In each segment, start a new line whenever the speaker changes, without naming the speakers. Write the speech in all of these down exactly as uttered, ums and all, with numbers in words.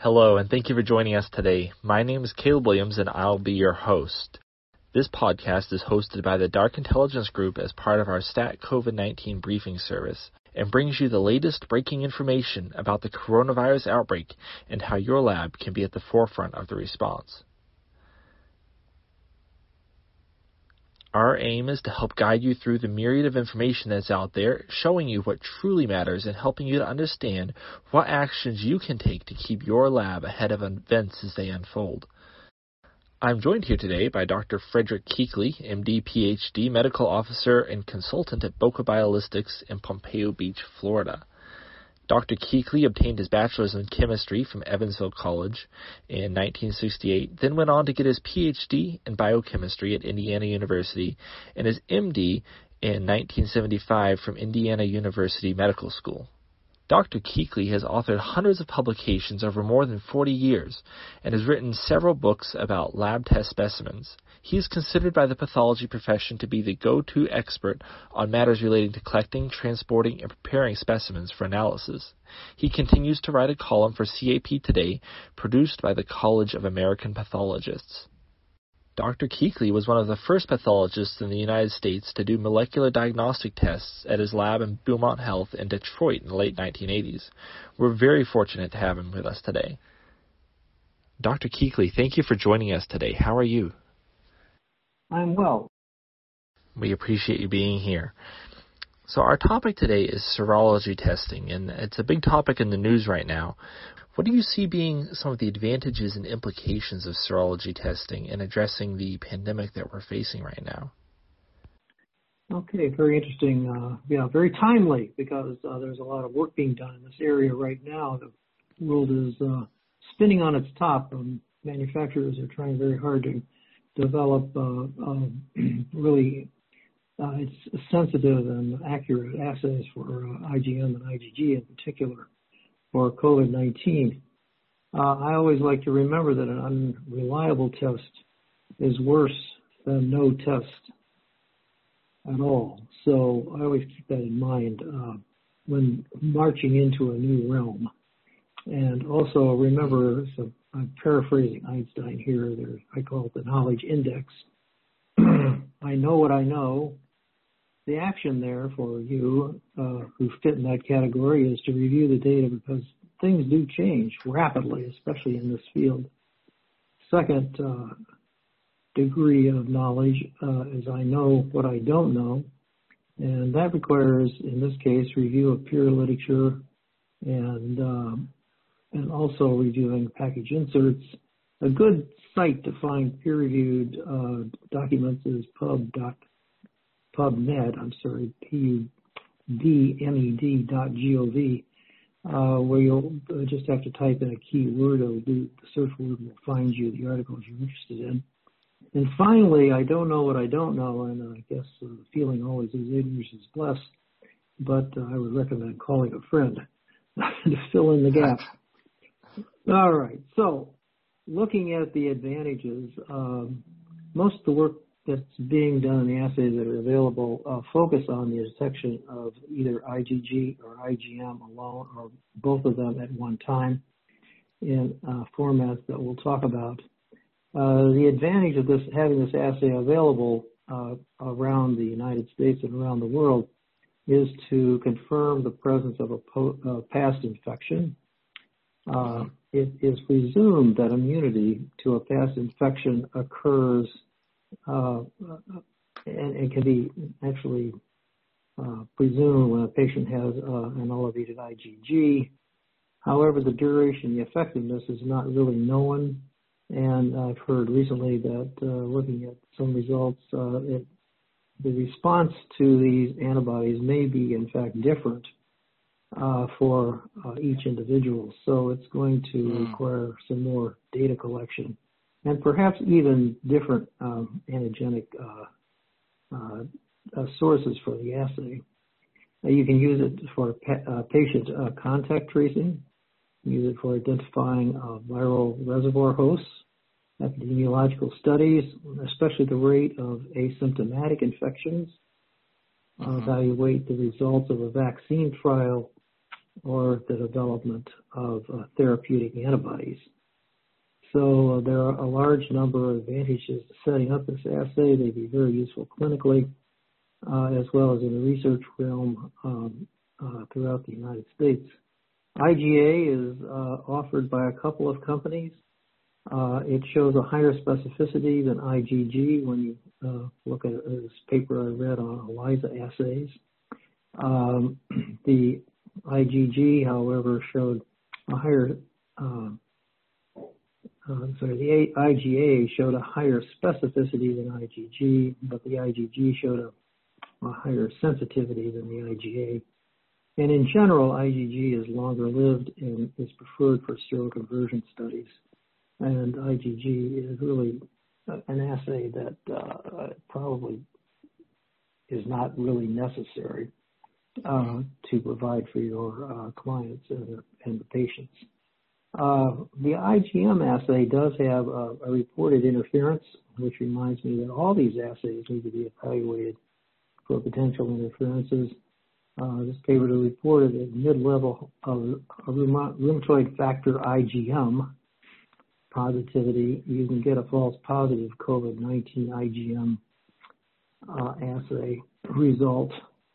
Hello, and thank you for joining us today. My name is Caleb Williams, and I'll be your host. This podcast is hosted by the Dark Intelligence Group as part of our Stat COVID nineteen briefing service and brings you the latest breaking information about the coronavirus outbreak and how your lab can be at the forefront of the response. Our aim is to help guide you through the myriad of information that's out there, showing you what truly matters and helping you to understand what actions you can take to keep your lab ahead of events as they unfold. I'm joined here today by Doctor Frederick Keekly, M D, P H D, Medical Officer and Consultant at Boca Biolistics in Pompano Beach, Florida. Doctor Keekly obtained his bachelor's in chemistry from Evansville College in nineteen sixty-eight, then went on to get his P H D in biochemistry at Indiana University and his M D in nineteen seventy-five from Indiana University Medical School. Doctor Keekly has authored hundreds of publications over more than forty years and has written several books about lab test specimens. He is considered by the pathology profession to be the go-to expert on matters relating to collecting, transporting, and preparing specimens for analysis. He continues to write a column for C A P Today, produced by the College of American Pathologists. Doctor Keekly was one of the first pathologists in the United States to do molecular diagnostic tests at his lab in Beaumont Health in Detroit in the late nineteen eighties. We're very fortunate to have him with us today. Doctor Keekly, thank you for joining us today. How are you?
I'm well.
We appreciate you being here. So our topic today is serology testing, and it's a big topic in the news right now. What do you see being some of the advantages and implications of serology testing in addressing the pandemic that we're facing right now?
Okay, very interesting. Uh, yeah, very timely because uh, there's a lot of work being done in this area right now. The world is uh, spinning on its top. Um, manufacturers are trying very hard to develop uh, uh, really uh, it's sensitive and accurate assays for uh, I G M and I G G in particular for COVID nineteen. Uh, I always like to remember that an unreliable test is worse than no test at all. So I always keep that in mind uh, when marching into a new realm. And also remember, so I'm paraphrasing Einstein here, there, I call it the knowledge index. I know what I know. The action there for you uh, who fit in that category is to review the data because things do change rapidly, especially in this field. Second uh, degree of knowledge uh, is I know what I don't know, and that requires, in this case, review of peer literature and um, and also reviewing package inserts. A good site to find peer-reviewed uh, documents is pub dot PubMed, I'm sorry, P U B M E D dot gov, uh, where you'll just have to type in a keyword. It'll do, the search word will find you the articles you're interested in. And finally, I don't know what I don't know, and I guess uh, the feeling always is ignorance is bliss, but uh, I would recommend calling a friend to fill in the gaps. All right, so looking at the advantages, um, most of the work that's being done in the assays that are available uh, focus on the detection of either I G G or I G M alone or both of them at one time in uh, formats that we'll talk about. Uh, the advantage of this having this assay available uh, around the United States and around the world is to confirm the presence of a po- uh, past infection. Uh, it is presumed that immunity to a past infection occurs uh, and, and can be actually uh, presumed when a patient has uh, an elevated I G G. However, the duration, the effectiveness is not really known, and I've heard recently that uh, looking at some results, uh, it, the response to these antibodies may be in fact different Uh, for uh, each individual. So it's going to mm. require some more data collection and perhaps even different um, antigenic uh, uh, uh, sources for the assay. Uh, you can use it for pa- uh, patient uh, contact tracing, use it for identifying uh, viral reservoir hosts, epidemiological studies, especially the rate of asymptomatic infections, uh, evaluate the results of a vaccine trial, or the development of uh, therapeutic antibodies. So uh, there are a large number of advantages to setting up this assay. They'd be very useful clinically, uh, as well as in the research realm um, uh, throughout the United States. I G A is uh, offered by a couple of companies. Uh, it shows a higher specificity than I G G when you uh, look at this paper I read on ELISA assays. Um, the I G G, however, showed a higher, uh, uh, sorry, the I G A showed a higher specificity than I G G, but the I G G showed a, a higher sensitivity than the I G A. And in general, I G G is longer lived and is preferred for seroconversion studies. And I G G is really an assay that uh, probably is not really necessary uh, to provide for your uh, clients and, and the patients. Uh, the I G M assay does have a, a reported interference, which reminds me that all these assays need to be evaluated for potential interferences. Uh, this paper reported at mid-level of rheumatoid factor I G M positivity. You can get a false positive COVID nineteen I G M uh, assay result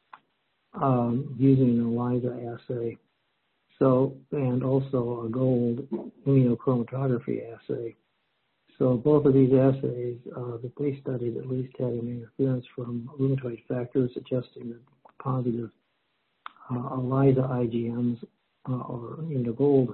um, using an ELISA assay. So, and also a gold immunochromatography assay. So both of these assays uh, that they studied at least had an interference from rheumatoid factors, suggesting that positive uh, ELISA I G Ms uh, or immunogold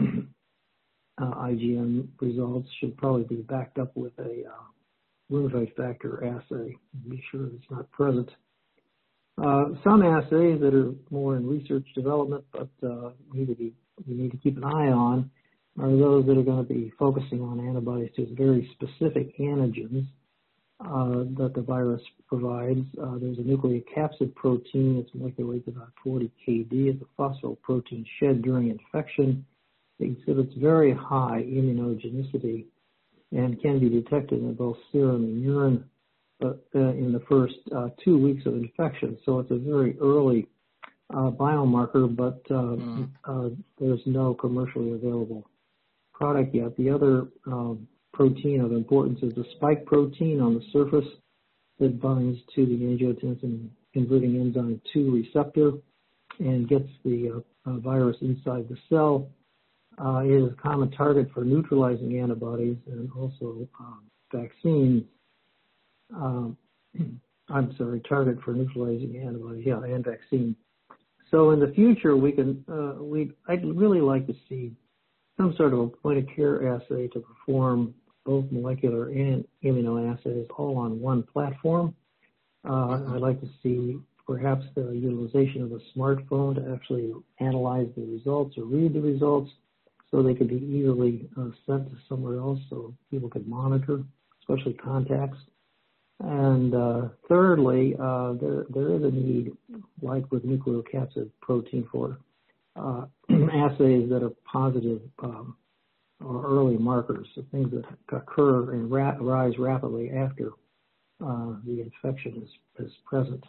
uh, I G M results should probably be backed up with a uh, rheumatoid factor assay to be sure it's not present. Uh, some assays that are more in research development, but uh, need to be we need to keep an eye on, are those that are going to be focusing on antibodies to very specific antigens uh, that the virus provides. Uh, there's a nucleocapsid protein. Its molecular weight is about forty K D. It's a phosphoprotein shed during infection. It exhibits very high immunogenicity and can be detected in both serum and urine but, uh, in the first uh, two weeks of infection. So it's a very early uh, biomarker, but uh, mm. uh, there's no commercially available product yet. The other um, protein of importance is the spike protein on the surface that binds to the angiotensin converting enzyme two receptor and gets the uh, uh, virus inside the cell. Uh, it is a common target for neutralizing antibodies and also um, vaccines. Um, I'm sorry, target for neutralizing antibodies, yeah, and vaccine. So in the future, we can, uh, we, I'd really like to see some sort of a point-of-care assay to perform both molecular and immunoassays all on one platform. Uh, I'd like to see perhaps the utilization of a smartphone to actually analyze the results or read the results so they could be easily uh, sent to somewhere else so people could monitor, especially contacts. And uh, thirdly, uh, there, there is a need, like with nucleocapsid protein, for uh, assays that are positive um, or early markers, so things that occur and ra- rise rapidly after uh, the infection is, is present.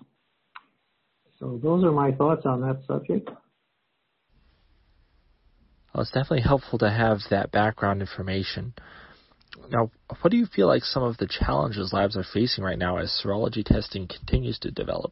So those are my thoughts on that subject.
Well, it's definitely helpful to have that background information. Now, what do you feel like some of the challenges labs are facing right now as serology testing continues to develop?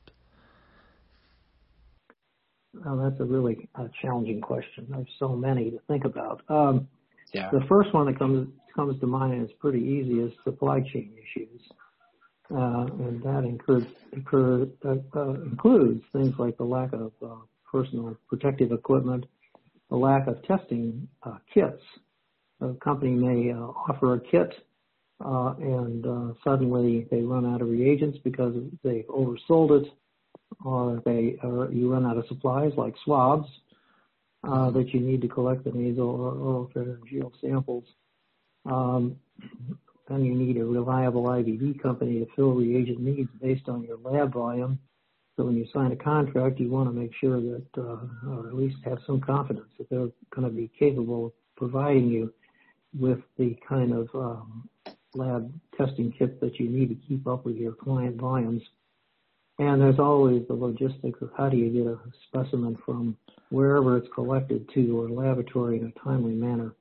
Well, that's a really uh, challenging question. There's so many to think about. Um,
yeah.
The first one that comes comes to mind and is pretty easy is supply chain issues. Uh, and that includes, incur, uh, uh, includes things like the lack of uh, personal protective equipment, the lack of testing uh, kits. A company may uh, offer a kit uh, and uh, suddenly they run out of reagents because they've oversold it, or they or you run out of supplies like swabs uh, that you need to collect the nasal or oropharyngeal samples. Um, then you need a reliable I V D company to fill reagent needs based on your lab volume. So when you sign a contract, you want to make sure that, uh, or at least have some confidence that they're going to be capable of providing you with the kind of um, lab testing kit that you need to keep up with your client volumes. And there's always the logistics of how do you get a specimen from wherever it's collected to a laboratory in a timely manner.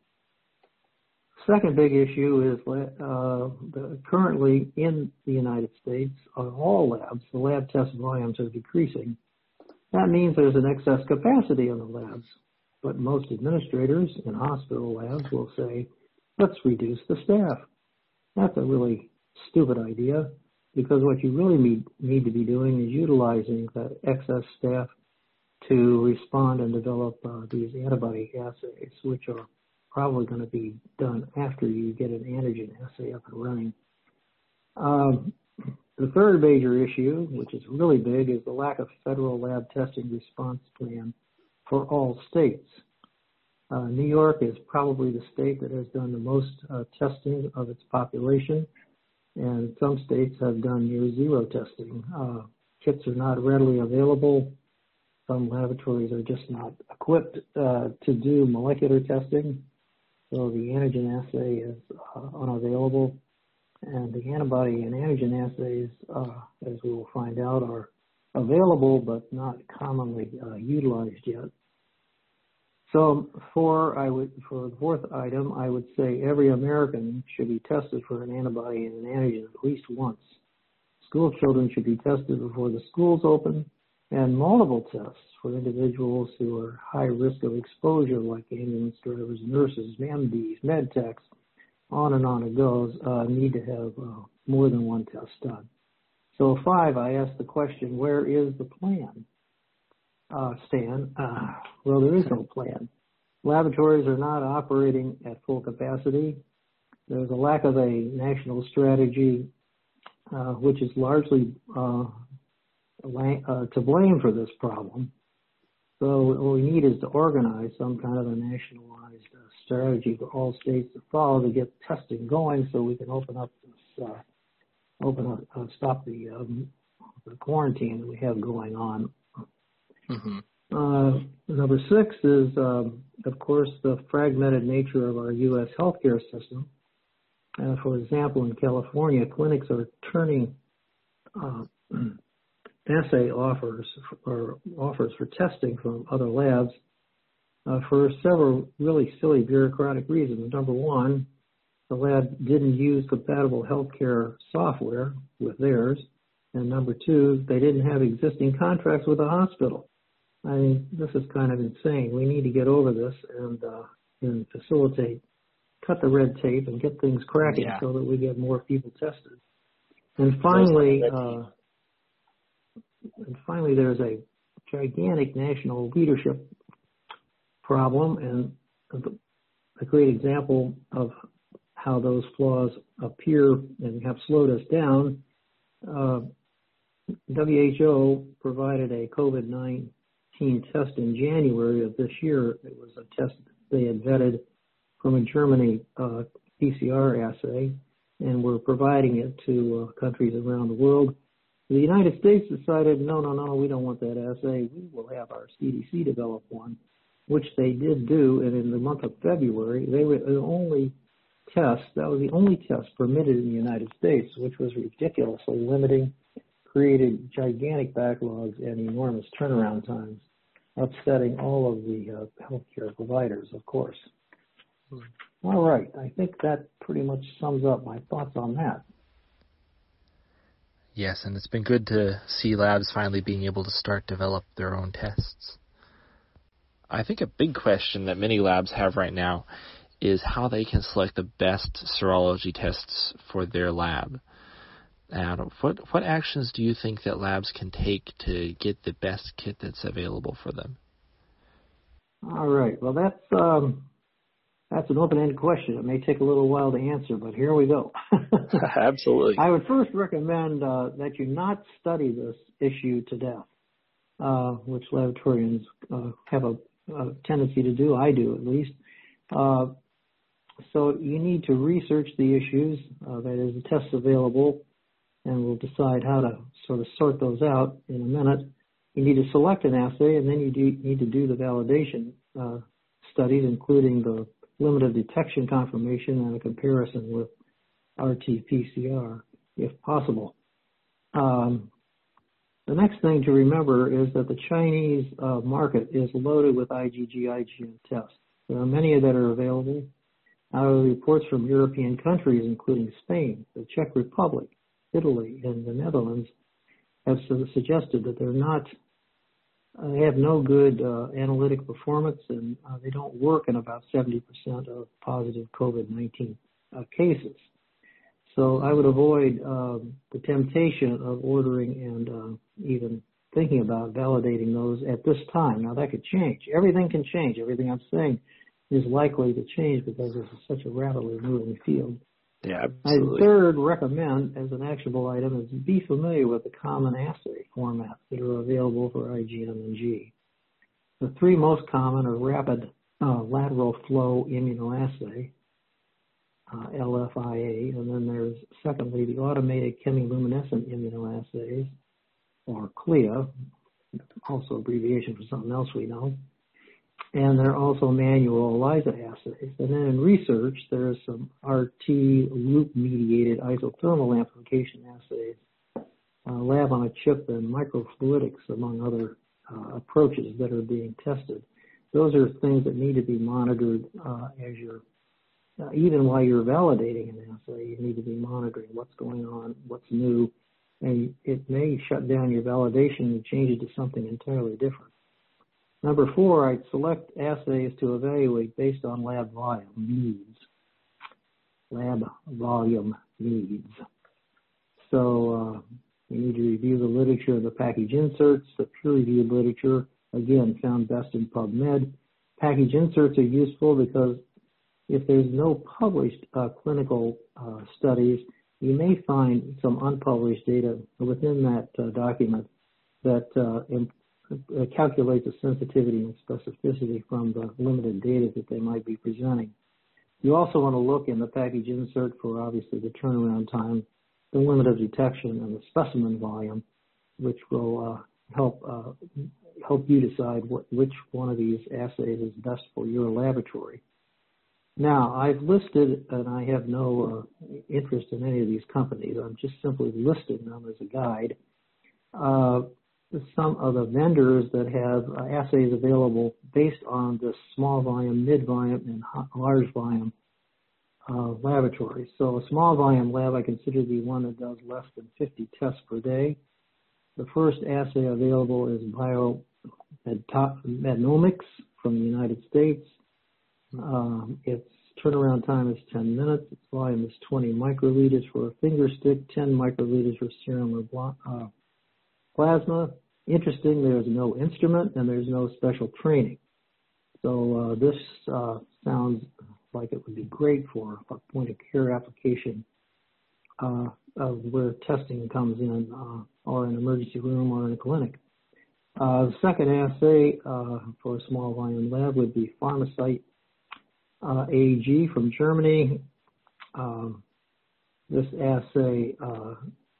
Second big issue is uh, the, currently in the United States, on all labs, the lab test volumes are decreasing. That means there's an excess capacity in the labs. But most administrators in hospital labs will say, let's reduce the staff. That's a really stupid idea, because what you really need, need to be doing is utilizing that excess staff to respond and develop uh, these antibody assays, which are probably going to be done after you get an antigen assay up and running. Um, the third major issue, which is really big, is the lack of federal lab testing response plan for all states. Uh, New York is probably the state that has done the most uh, testing of its population, and some states have done near zero testing. Uh, kits are not readily available. Some laboratories are just not equipped uh, to do molecular testing, so the antigen assay is uh, unavailable, and the antibody and antigen assays, uh, as we will find out, are available but not commonly uh, utilized yet. So for I would for the fourth item, I would say every American should be tested for an antibody and an antigen at least once. School children should be tested before the schools open, and multiple tests for individuals who are high risk of exposure, like ambulance drivers, nurses, M Ds, med techs, on and on it goes, uh, need to have uh, more than one test done. So five, I asked the question, where is the plan? Uh, Stan, uh, well, there is no plan. Laboratories are not operating at full capacity. There's a lack of a national strategy, uh, which is largely uh, uh, to blame for this problem. So what we need is to organize some kind of a nationalized uh, strategy for all states to follow to get testing going, so we can open up this, uh, open up, uh, stop the, um, the quarantine that we have going on. Mm-hmm. Uh, number six is, um, of course, the fragmented nature of our U S healthcare system. Uh, for example, in California, clinics are turning uh, assay offers or offers for testing from other labs uh, for several really silly bureaucratic reasons. Number one, the lab didn't use compatible healthcare software with theirs, and number two, they didn't have existing contracts with the hospital. I mean, this is kind of insane. We need to get over this and, uh, and facilitate, cut the red tape and get things cracking yeah. so that we get more people tested. And finally, uh, and finally, there's a gigantic national leadership problem, and a great example of how those flaws appear and have slowed us down. Uh, W H O provided a COVID nineteen test in January of this year. It was a test they had vetted from a Germany uh, P C R assay, and were providing it to uh, countries around the world. The United States decided, no, no, no, we don't want that assay. We will have our C D C develop one, which they did do, and in the month of February, they were the only test, that was the only test permitted in the United States, which was ridiculously limiting, created gigantic backlogs and enormous turnaround times, upsetting all of the uh, healthcare providers, of course. All right, I think that pretty much sums up my thoughts on that.
Yes, and it's been good to see labs finally being able to start develop their own tests. I think a big question that many labs have right now is how they can select the best serology tests for their lab. And what what actions do you think that labs can take to get the best kit that's available for them?
All right. Well, that's um, that's an open-ended question. It may take a little while to answer, but here we go.
Absolutely.
I would first recommend uh, that you not study this issue to death, uh, which laboratorians uh, have a, a tendency to do. I do, at least. Uh, so you need to research the issues, uh, that is, the tests available, and we'll decide how to sort of sort those out in a minute. You need to select an assay, and then you do, need to do the validation uh, studies, including the limit of detection confirmation and a comparison with R T P C R, if possible. Um, The next thing to remember is that the Chinese uh, market is loaded with IgG, IgM tests. There are many that are available. Out of the reports from European countries, including Spain, the Czech Republic, Italy, and the Netherlands, have suggested that they're not, uh, they have no good uh, analytic performance, and uh, they don't work in about seventy percent of positive COVID nineteen uh, cases. So I would avoid um, the temptation of ordering and uh, even thinking about validating those at this time. Now, that could change. Everything can change. Everything I'm saying is likely to change because this is such a rapidly moving field.
Yeah, absolutely.
I third recommend, as an actionable item, is be familiar with the common assay formats that are available for IgM and G. The three most common are rapid uh, lateral flow immunoassay, Uh, L F I A, and then there's, secondly, the automated chemiluminescent immunoassays, or CLIA, also abbreviation for something else we know, and there are also manual ELISA assays. And then in research, there's some R T loop-mediated isothermal amplification assays, uh, lab on a chip, and microfluidics, among other uh, approaches that are being tested. Those are things that need to be monitored uh, as you're Uh, even while you're validating an assay, you need to be monitoring what's going on, what's new, and it may shut down your validation and change it to something entirely different. Number four, I'd select assays to evaluate based on lab volume needs. Lab volume needs. So uh, you need to review the literature of the package inserts, the peer-reviewed literature, again, found best in PubMed. Package inserts are useful because if there's no published uh, clinical uh, studies, you may find some unpublished data within that uh, document that uh, imp- uh, calculate the sensitivity and specificity from the limited data that they might be presenting. You also want to look in the package insert for, obviously, the turnaround time, the limit of detection, and the specimen volume, which will uh, help uh, help you decide what, which one of these assays is best for your laboratory. Now, I've listed, and I have no uh, interest in any of these companies. I'm just simply listing them as a guide. Uh, some of the vendors that have uh, assays available based on the small volume, mid volume, and large volume uh, laboratories. So a small volume lab I consider to be one that does less than fifty tests per day. The first assay available is Biomenomics from the United States. Um, its turnaround time is ten minutes. Its volume is twenty microliters for a finger stick, ten microliters for serum or uh, plasma. Interesting, there's no instrument and there's no special training. So uh, this uh, sounds like it would be great for a point-of-care application uh, of where testing comes in, uh, or an emergency room or in a clinic. Uh, the second assay uh, for a small volume lab would be Pharmasite Uh, A G from Germany. Um, this assay uh,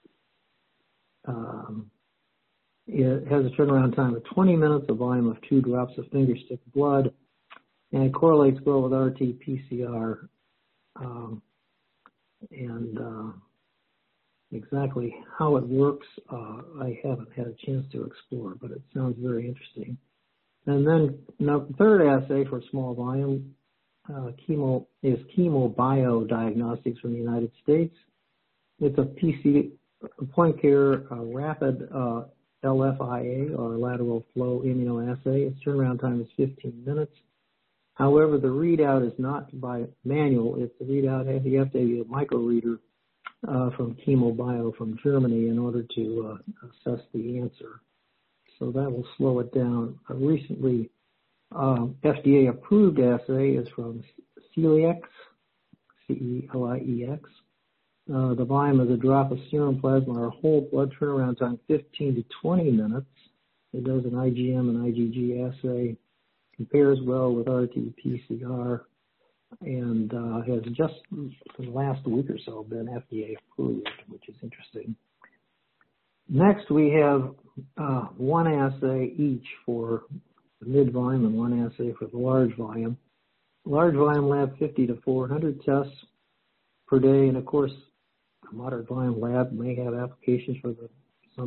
um, it has a turnaround time of twenty minutes, a volume of two drops of finger stick blood, and it correlates well with R T P C R. Um, and uh, exactly how it works, uh, I haven't had a chance to explore, but it sounds very interesting. And then now, the third assay for small volume Uh, chemo is ChemoBio Diagnostics from the United States. It's a P C point care uh, rapid uh, L F I A, or lateral flow immunoassay. Its turnaround time is fifteen minutes. However, the readout is not by manual. It's the readout you have to have a micro reader uh, from ChemoBio from Germany in order to uh, assess the answer. So that will slow it down. Uh, recently. Um, F D A-approved assay is from Celiax, C E L I E X. Uh, the volume is a drop of serum plasma or whole blood, turnaround time fifteen to twenty minutes. It does an IgM and IgG assay, compares well with R T P C R, and uh, has just in the last week or so been F D A-approved, which is interesting. Next, we have uh, one assay each for the mid volume and one assay for the large volume. Large volume lab, fifty to four hundred tests per day, and of course, a moderate volume lab may have applications for the, some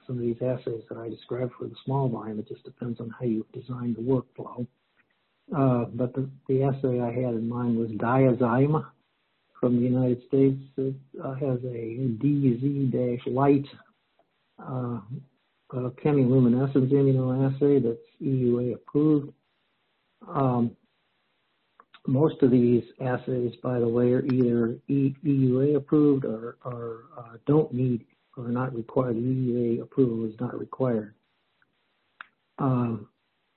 some of these assays that I described for the small volume. It just depends on how you design the workflow. Uh, but the, the assay I had in mind was Diazyme from the United States. It uh, has a D Z-light uh, uh, chemiluminescence immunoassay that's E U A approved. Um, most of these assays, by the way, are either E U A approved or, or uh, don't need or not required. E U A approval is not required. Um,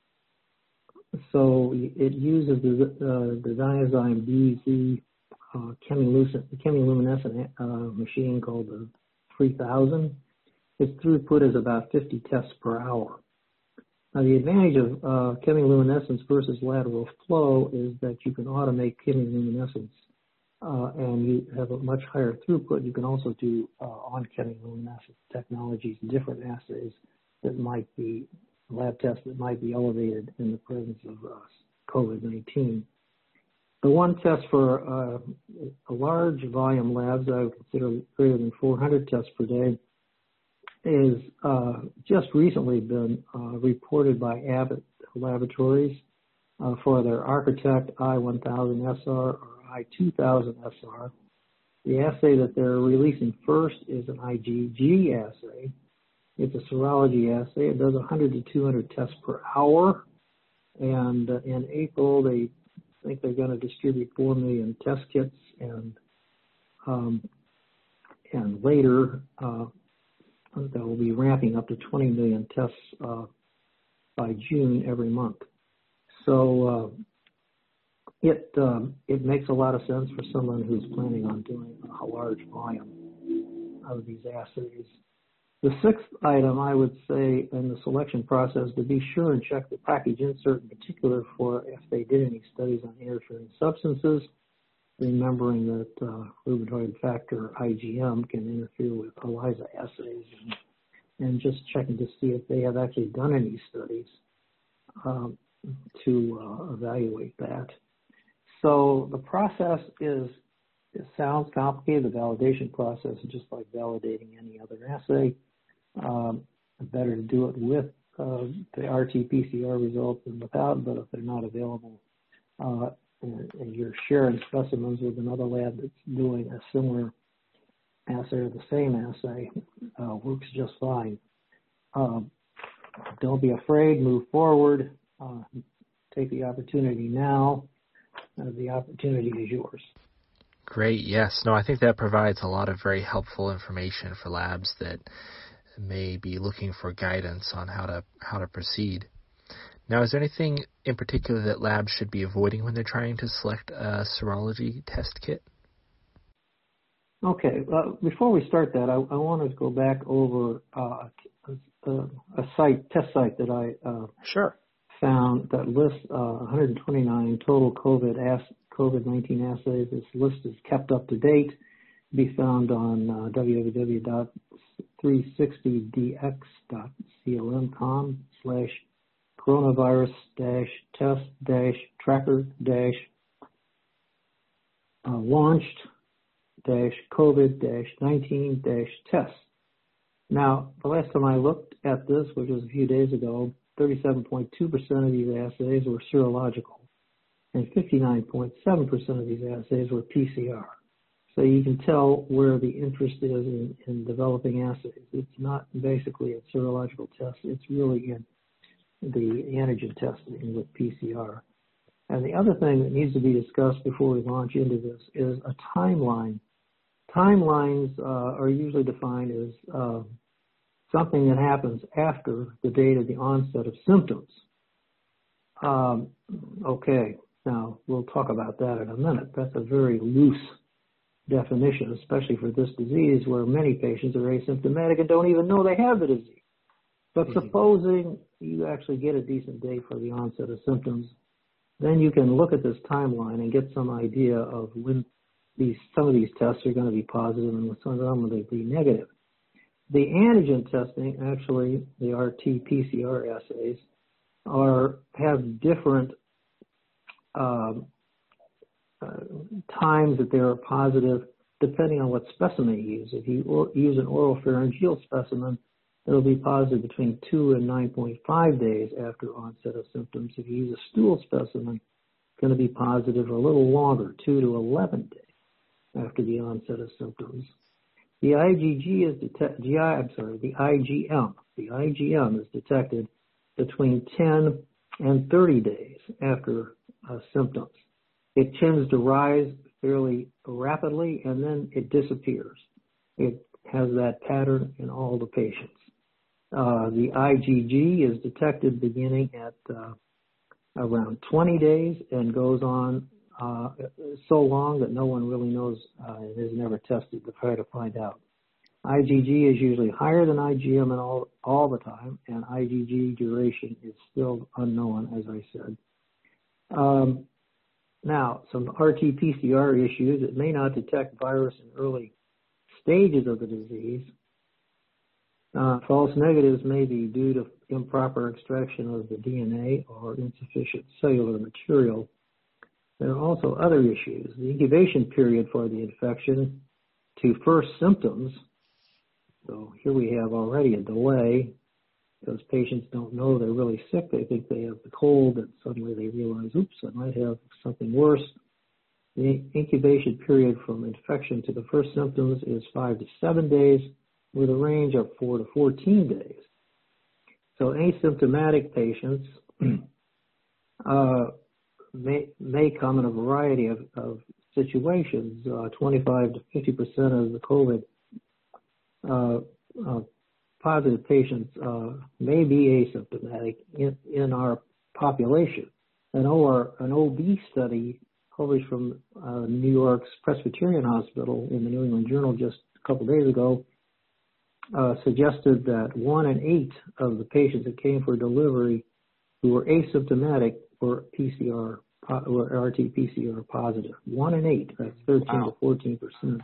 so it uses the, uh, the Diazyme D Z uh, chemiluminescent uh, machine called the three thousand. Its throughput is about fifty tests per hour. Now, the advantage of uh, chemiluminescence versus lateral flow is that you can automate chemiluminescence uh, and you have a much higher throughput. You can also do uh, on chemiluminescence technologies, different assays that might be, lab tests that might be elevated in the presence of uh, COVID nineteen. The one test for uh, a large volume labs I would consider greater than four hundred tests per day is uh, just recently been uh, reported by Abbott Laboratories uh, for their Architect I one thousand S R or I two thousand S R. The assay that they're releasing first is an I G G assay. It's a serology assay. It does one hundred to two hundred tests per hour. And uh, in April, they think they're going to distribute four million test kits, and um, and later uh, that will be ramping up to twenty million tests uh, by June every month. So uh, it um, it makes a lot of sense for someone who's planning on doing a large volume of these assays. The sixth item, I would say, in the selection process, to be sure and check the package insert in particular for if they did any studies on interfering substances, remembering that uh, rheumatoid factor I G M can interfere with ELISA assays, and, and just checking to see if they have actually done any studies um, to uh, evaluate that. So the process is, it sounds complicated. The validation process is just like validating any other assay. Um, better to do it with uh, the R T P C R results than without, but if they're not available uh, and, and you're sharing specimens with another lab that's doing a similar assay or the same assay, uh, works just fine. Um, don't be afraid, move forward, uh, take the opportunity now. Uh, the opportunity is yours.
Great, yes. No, I think that provides a lot of very helpful information for labs that may be looking for guidance on how to how to proceed. Now, is there anything in particular that labs should be avoiding when they're trying to select a serology test kit?
Okay, uh, before we start that, I, I wanted to go back over uh, a, a site, test site that I uh,
sure.
found that lists uh, one hundred twenty-nine total COVID ass, COVID nineteen assays. This list is kept up to date. Be found on uh, w w w dot three sixty d x dot com slash coronavirus dash test dash tracker dash launched dash COVID dash nineteen dash test. Now, the last time I looked at this, which was a few days ago, thirty-seven point two percent of these assays were serological, and fifty-nine point seven percent of these assays were P C R. So you can tell where the interest is in, in developing assays. It's not basically a serological test. It's really in the antigen testing with P C R. And the other thing that needs to be discussed before we launch into this is a timeline. Timelines uh, are usually defined as uh, something that happens after the date of the onset of symptoms. Um, okay, now we'll talk about that in a minute. That's a very loose definition, especially for this disease where many patients are asymptomatic and don't even know they have the disease. But mm-hmm. supposing you actually get a decent date for the onset of symptoms, then you can look at this timeline and get some idea of when these some of these tests are going to be positive and some of them will be negative. The antigen testing, actually, the R T P C R assays, are have different um, uh, times that they are positive depending on what specimen you use. If you or, use an oropharyngeal specimen, It'll be positive between two and nine point five days after onset of symptoms. If you use a stool specimen, it's going to be positive a little longer, two to eleven days after the onset of symptoms. The I G G is detected, G I, I'm sorry, the I G M. The I G M is detected between ten and thirty days after uh, symptoms. It tends to rise fairly rapidly and then it disappears. It has that pattern in all the patients. Uh, the I G G is detected beginning at uh, around twenty days and goes on uh, so long that no one really knows uh, and is never tested to try to find out. I G G is usually higher than I G M and all, all the time, and I G G duration is still unknown, as I said. Um, now, some R T P C R issues. It may not detect virus in early stages of the disease. Uh, false negatives may be due to improper extraction of the D N A or insufficient cellular material. There are also other issues. The incubation period for the infection to first symptoms. So here we have already a delay because patients don't know they're really sick. They think they have the cold and suddenly they realize, oops, I might have something worse. The incubation period from infection to the first symptoms is five to seven days with a range of four to fourteen days. So asymptomatic patients uh, may, may come in a variety of, of situations. Uh, twenty-five to fifty percent of the COVID uh, uh, positive patients uh, may be asymptomatic in, in our population. An, O R, an O B study published from uh, New York's Presbyterian Hospital in the New England Journal just a couple days ago uh, suggested that one in eight of the patients that came for delivery who were asymptomatic were P C R, were R T P C R positive. One in eight, that's thirteen wow. to fourteen percent.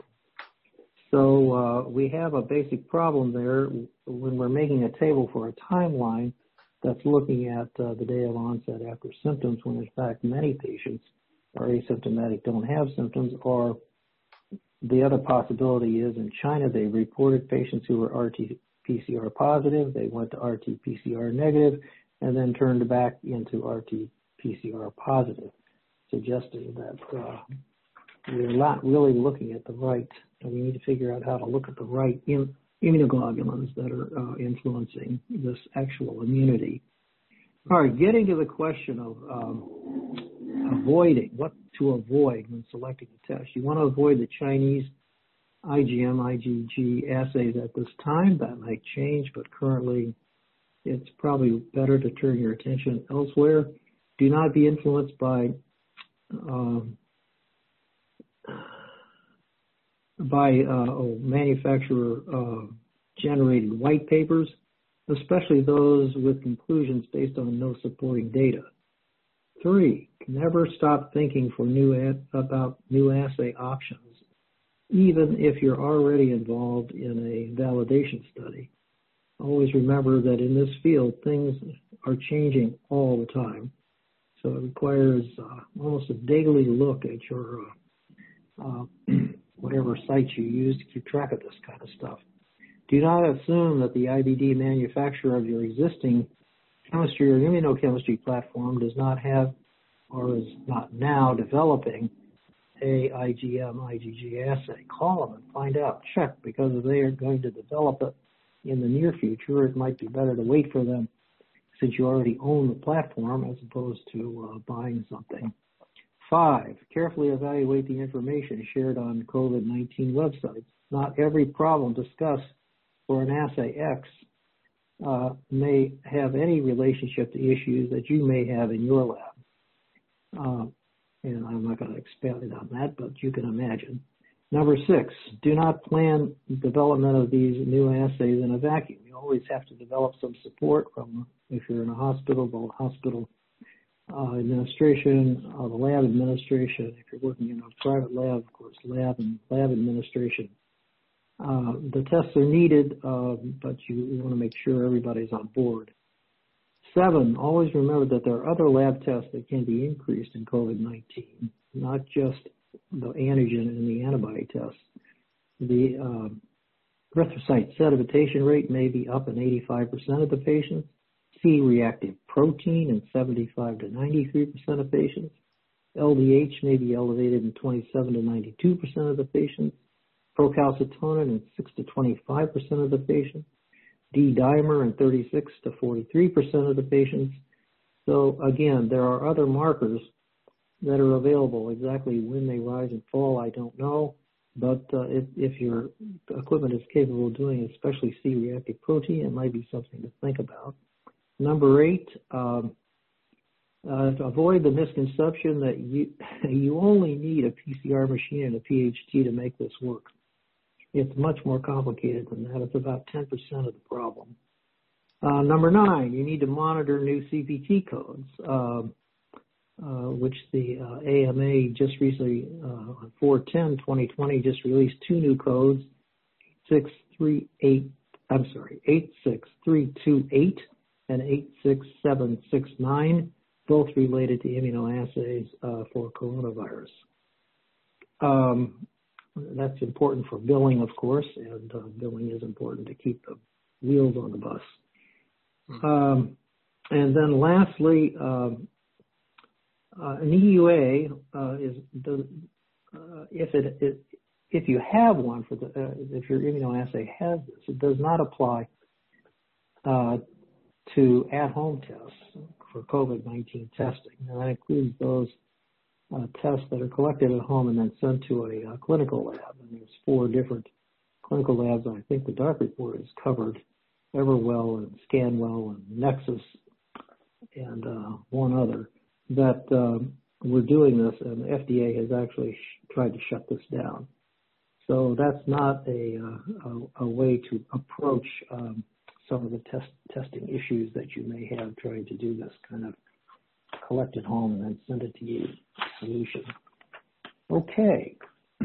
So uh, we have a basic problem there when we're making a table for a timeline that's looking at uh, the day of onset after symptoms, when in fact many patients are asymptomatic, don't have symptoms, or the other possibility is in China they reported patients who were R T P C R positive, they went to R T P C R negative, and then turned back into R T P C R positive, suggesting that uh, we're not really looking at the right, and we need to figure out how to look at the right im- immunoglobulins that are uh, influencing this actual immunity. All right, getting to the question of um, avoiding, what to avoid when selecting a test. You want to avoid the Chinese I G M, I G G assays at this time. That might change, but currently it's probably better to turn your attention elsewhere. Do not be influenced by um, by uh, oh, manufacturer uh, generated white papers, especially those with conclusions based on no supporting data. Three, never stop thinking for new ad, about new assay options, even if you're already involved in a validation study. Always remember that in this field, things are changing all the time. So it requires uh, almost a daily look at your uh, uh, whatever sites you use to keep track of this kind of stuff. Do not assume that the I B D manufacturer of your existing chemistry or immunochemistry platform does not have or is not now developing a I G M, I G G assay. Call them and find out. Check, because if they are going to develop it in the near future, it might be better to wait for them since you already own the platform as opposed to uh, buying something. Five, carefully evaluate the information shared on COVID nineteen websites. Not every problem discussed for an assay X uh, may have any relationship to issues that you may have in your lab. Uh, and I'm not going to expand on that, but you can imagine. Number six, do not plan development of these new assays in a vacuum. You always have to develop some support from, if you're in a hospital, the hospital uh, administration, uh, the lab administration. If you're working in a private lab, of course, lab and lab administration. Uh, the tests are needed, uh, but you, you want to make sure everybody's on board. Seven, always remember that there are other lab tests that can be increased in COVID nineteen, not just the antigen and the antibody tests. The uh, erythrocyte sedimentation rate may be up in eighty-five percent of the patients. C-reactive protein in seventy-five to ninety-three percent of patients. L D H may be elevated in twenty-seven to ninety-two percent of the patients. Procalcitonin in six to twenty-five percent of the patients. D-dimer in thirty-six to forty-three percent of the patients. So again, there are other markers that are available. Exactly when they rise and fall, I don't know. But uh, if, if your equipment is capable of doing especially C-reactive protein, it might be something to think about. Number eight, um, uh, to avoid the misconception that you you only need a P C R machine and a P H T to make this work. It's much more complicated than that. It's about ten percent of the problem. Uh, number nine, you need to monitor new C P T codes, uh, uh, which the uh, A M A just recently, uh, on four ten twenty twenty, just released two new codes, six three eight, I'm sorry, eight six three two eight and eight six seven six nine, both related to immunoassays uh, for coronavirus. Um, that's important for billing, of course, and uh, billing is important to keep the wheels on the bus. Um, and then lastly, um, uh, an E U A uh, is the, uh, if it, it if you have one for the uh, if your immunoassay has this, it does not apply uh, to at-home tests for COVID nineteen testing. Now that includes those uh, tests that are collected at home and then sent to a uh, clinical lab. And there's four different clinical labs. I think the DARC report is covered. Everwell and Scanwell and Nexus and uh, one other, that um, we're doing this, and the F D A has actually sh- tried to shut this down. So that's not a, uh, a, a way to approach um, some of the test, testing issues that you may have trying to do this kind of collect at home and then send it to you solution. Okay.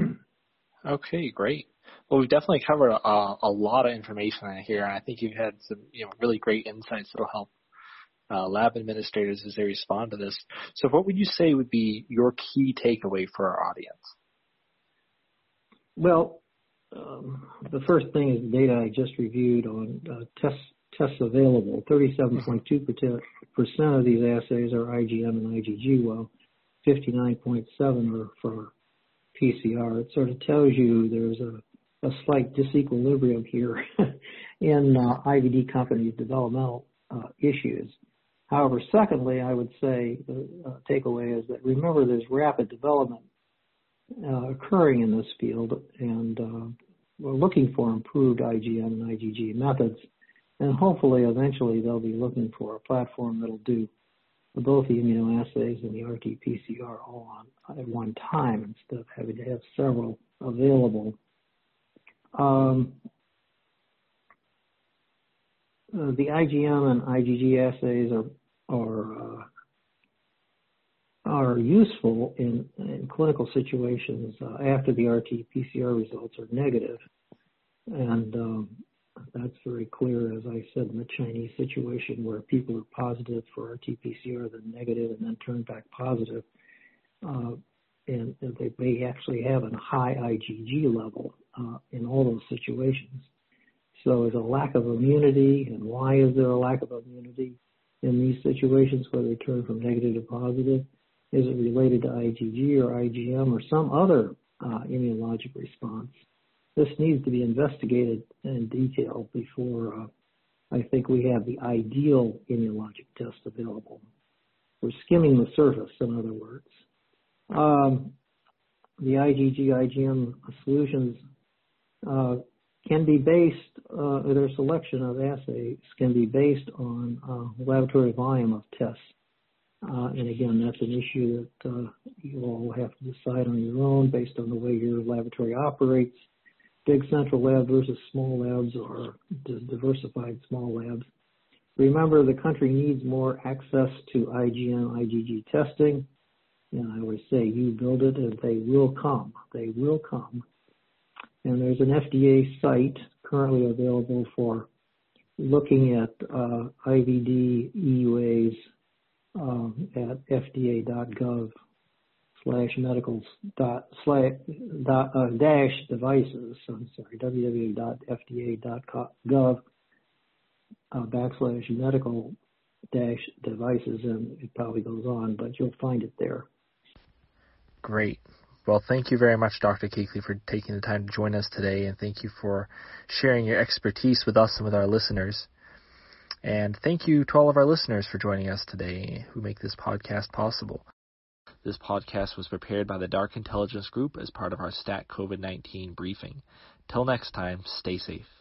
Okay, great. Well, we've definitely covered a, a lot of information in here, and I think you've had some, you know, really great insights that will help uh, lab administrators as they respond to this. So what would you say would be your key takeaway for our audience?
Well, um, the first thing is the data I just reviewed on uh, tests, tests available. thirty-seven point two percent of these assays are I G M and I G G, while fifty-nine point seven are for P C R. It sort of tells you there's a a slight disequilibrium here in uh, I V D companies' developmental uh, issues. However, secondly, I would say the uh, takeaway is that remember there's rapid development uh, occurring in this field, and uh, we're looking for improved I G M and I G G methods, and hopefully eventually they'll be looking for a platform that'll do both the immunoassays and the R T P C R all on at one time instead of having to have several available. Um, uh, the I G M and I G G assays are are uh, are useful in, in clinical situations uh, after the R T P C R results are negative, and um, that's very clear, as I said, in the Chinese situation where people are positive for R T P C R, then negative, and then turn back positive. Uh, And, and they may actually have a high I G G level uh, in all those situations. So is a lack of immunity, and why is there a lack of immunity in these situations where they turn from negative to positive? Is it related to I G G or I G M or some other uh, immunologic response? This needs to be investigated in detail before uh, I think we have the ideal immunologic test available. We're skimming the surface, in other words. Um, the I G G, I G M solutions uh, can be based, uh, their selection of assays can be based on uh, laboratory volume of tests. Uh, and again, that's an issue that uh, you all have to decide on your own based on the way your laboratory operates. Big central lab versus small labs or diversified small labs. Remember, the country needs more access to I G M, I G G testing. And I always say, you build it and they will come. They will come. And there's an F D A site currently available for looking at uh, I V D E U As um, at F D A dot gov slash medical dot slash dot uh, dash devices. I'm sorry, www dot f d a dot gov uh, backslash medical dash devices, and it probably goes on, but you'll find it there.
Great. Well, thank you very much, Doctor Keekly, for taking the time to join us today, and thank you for sharing your expertise with us and with our listeners. And thank you to all of our listeners for joining us today who make this podcast possible. This podcast was prepared by the Dark Intelligence Group as part of our Stat COVID nineteen briefing. Till next time, stay safe.